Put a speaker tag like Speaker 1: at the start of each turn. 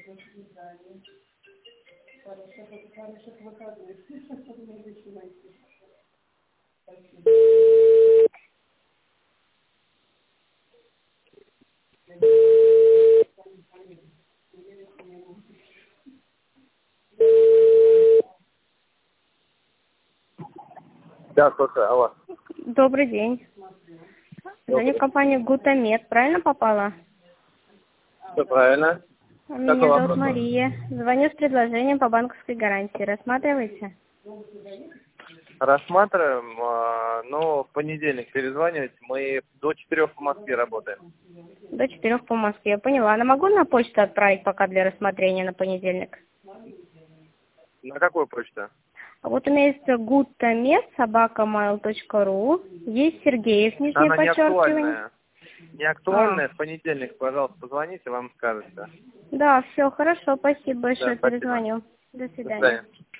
Speaker 1: Да, слушай, алло.
Speaker 2: Добрый день. Звоню в компанию Гутамед. Правильно попала?
Speaker 1: Все правильно.
Speaker 2: Меня зовут Мария. Звоню с предложением по банковской гарантии. Рассматриваете?
Speaker 1: Рассматриваем, но в понедельник перезванивать. Мы до 4 по Москве работаем.
Speaker 2: До 4 по Москве. Поняла. А могу на почту отправить пока для рассмотрения на понедельник?
Speaker 1: На какую почту?
Speaker 2: Вот у меня есть gutamed@mail.ru, есть Сергеев, нижнее
Speaker 1: Она не
Speaker 2: подчеркивание.
Speaker 1: актуальная. Не актуальная. В понедельник, пожалуйста, позвоните, вам скажут.
Speaker 2: Да, все, хорошо, спасибо
Speaker 1: Да,
Speaker 2: большое,
Speaker 1: спасибо.
Speaker 2: перезвоню. До
Speaker 1: До
Speaker 2: свидания.
Speaker 1: свидания.